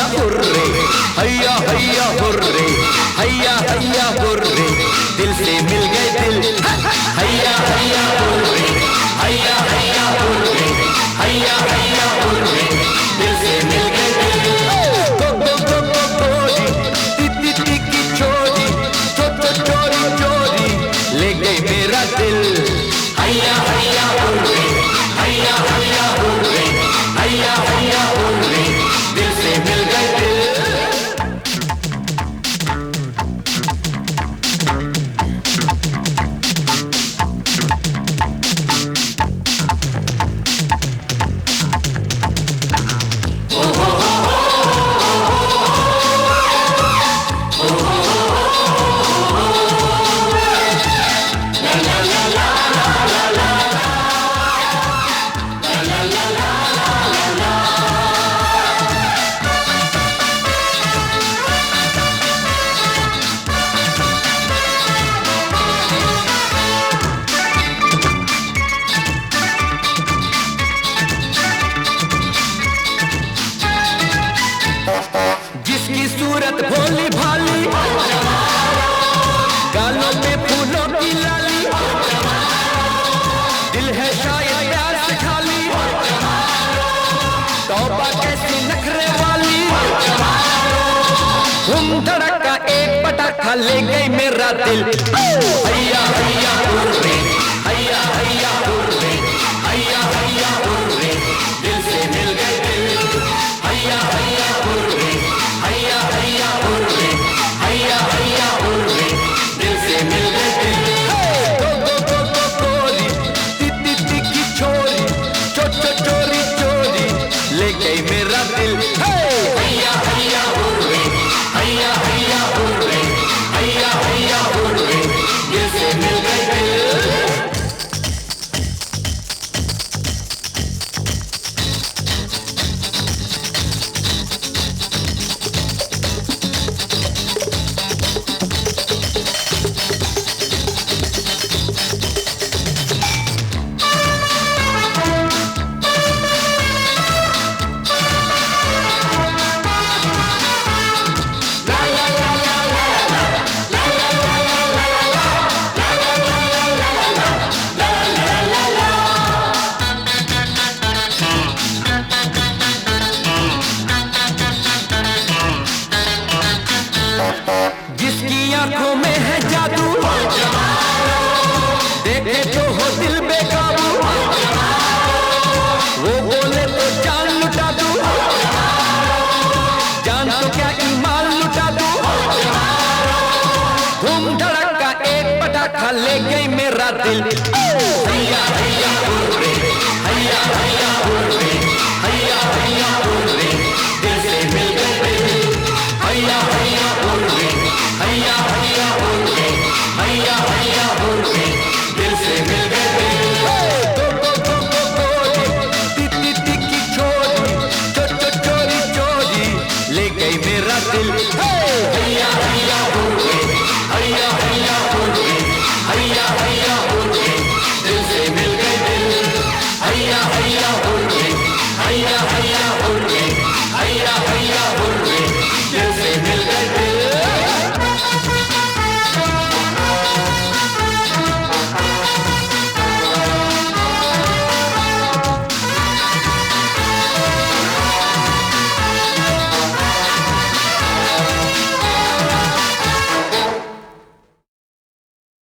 Hurray, हैया हैया hurray, हैया हैया हुर्रे, दिल से मिल गए दिल, हैया हैया हुर्रे, हैया हैया हुर्रे, हैया हैया हुर्रे, दिल से मिल गए दिल। गो गो गो गो गोरी, ती ती ती की चोरी, चो चो चोरी चोरी, ले गई मेरा दिल, हैया हैया हुर्रे, हैया हैया हुर्रे, हैया हैया हुर्रे, दिल से मिल गए दिल। जिसकी सूरत भोली भाली, गालों पे फूलों की लाली, दिल है शायद प्यार से खाली, तौबा कैसी नखरे वाली, धूम धड़का एक पटाखा ले गई मेरा दिल, हैया हैया हुर्रे, हैया हैया हुर्रे, हैया हैया हुर्रे, दिल से मिल गए दिल, हैया हैया हुर्रे, हैया हैया हुर्रे, हैया हैया हुर्रे, दिल से मिल गए दिल। गो गो गो गो गोरी, ती ती ती की छोरी, चो चो चोरी चोरी, ले गई मेरा दिल, हैया हैया हुर्रे, हैया हैया हुर्रे, हैया हैया हुर्रे, दिल से मिल गए दिल। जिसकी आंखों में है जादू, देखे तो हो दिल बेकाबू, वो बोले तो जान लुटा दूं, जान तो क्या ईमान लुटा दूं, धूम धड़का एक पटाखा ले गई मेरा दिल, हैया हैया हुर्रे, हैया हैया हुर्रे, हैया हैया हुर्रे,